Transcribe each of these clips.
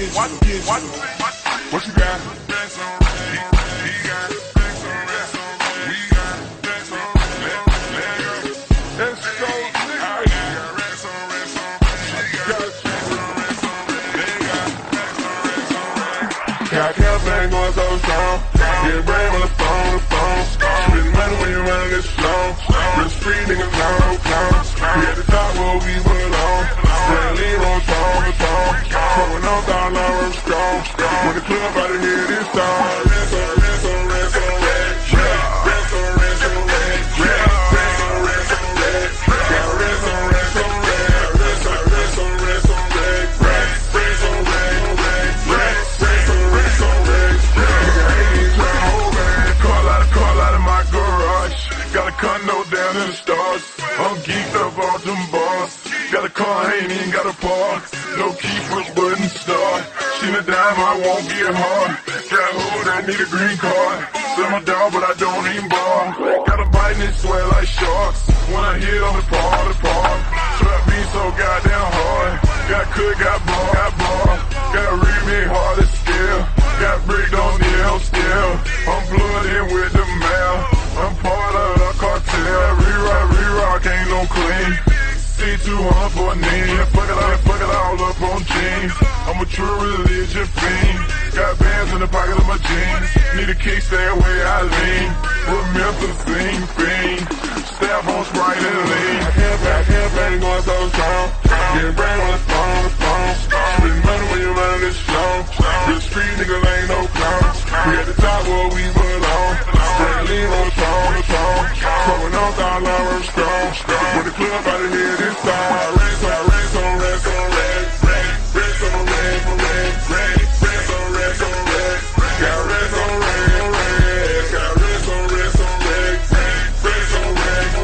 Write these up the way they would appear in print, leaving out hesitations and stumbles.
What you got? It's so got campaign going so strong. Get brain on the phone. Spend money when you running this slow. Real street niggas clown. We at the top where we belong. Brand lean on strong. Throwing on down, I'm strong. When the club out of here, this time. Condo down in the stars. I'm geeked up off them bars. Got a car, ain't even got a park. No key, push button, start. She a dime, I won't get hard. Got a hood, I need a green card. Sell my dog, but I don't even bar. Got a bite and it sweat like sharks. When I hit on the park. Trap me so goddamn hard. Got cook, got bar. Got a remake hard as scale. Got brick, don't need help still. I'm blooded with the mail. I'm part of the cartel. Re-rock, ain't no clean. C200 for a knee. Fuck it all up on jeans. I'm a true religion fiend. Got bands in the pocket of my jeans. Need a kick, stay away, I lean. Remember the scene, fiend. Stab on Sprite and lean. Campaign going so strong. Getting brain on the phone. Spend money when you running this slow. Real street niggas ain't no clowns. We at the top where we belong. Brand lean on strong. Throwing on down, I'm strong. When the club out of here, this time. Rest on red. Got rest on red. Got rest on red. Rest on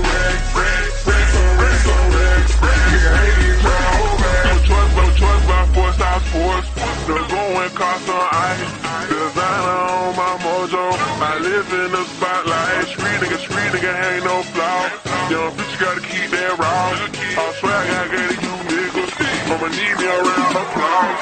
red. Nigga ain't even trying to hold back. No choice by force, I force. The going cost on ice. Designer on my mojo. I live in the spotlight. Street nigga ain't no flaw. Young bitch, you gotta keep that raw. I swear I gotta get you niggas. I'ma need me a round of applause.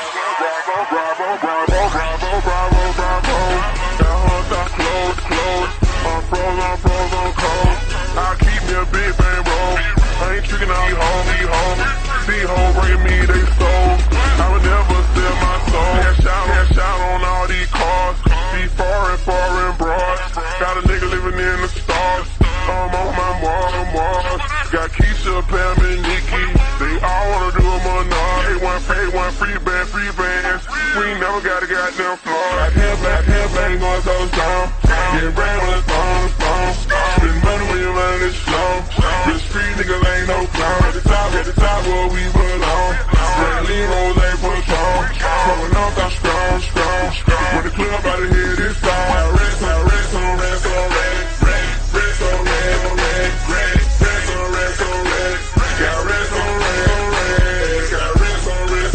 Bravo. Got hunter close. I'm froze on cold. I keep me a big bang roll. I ain't tricking out home. See home bring me they soul. I would never sell my soul. Cash out on all these cars. Be foreign broad. Got a nigga living in the stars. I'm on my Mars. Got Keisha, Pam, and Nikki. They all wanna do a monarch. Pay one free bands. We ain't never got a goddamn flaw. Got hair going so strong. Getting brain on the phone. Spend money when you running this slow. Real street niggas ain't no clown. At the top where we belong. Brand lean rolls ain't for strong. Throwing off that strong. When the club out of here, this time. Rest on red. Got rest on red. Got rest on red.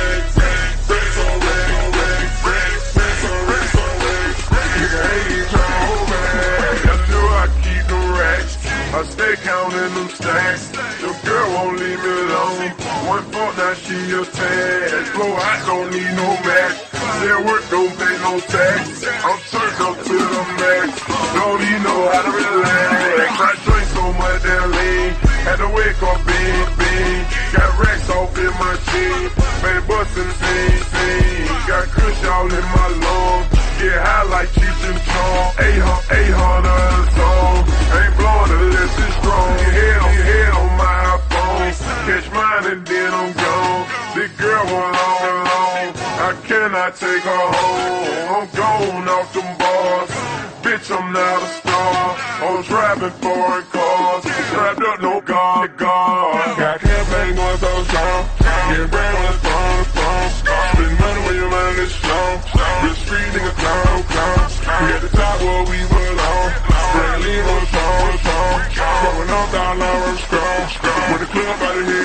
Nigga ain't even trying to hold back. Gotta know I keep the racks. I stay counting them stacks. Your girl won't leave me alone. One fault, now she a tag. Flow hot, don't need no match. Their work don't pay no tax. I'm turned up to the max. Don't even know how to relax. I drink so much that lean. Had to wake up bean. Got racks off in my jeans. Man, bustin' fiend. Got kush all in my lungs. Get high like Cheech and Chong. 800 song. Ain't blowing unless it's strong. Your head on my iPhone. Catch mine and then I'm gone. This girl went long. I cannot take her home. I'm gone off them bars. Bitch, I'm not a star. I'm driving foreign cars. Strapped up, no guard. Got campaign going so strong. Getting brain on the phone. Spend money when you running this slow. Real street nigga clown. We at the top where we belong. Brand lean on strong. Throwing off down, I'm strong. When the club out of here.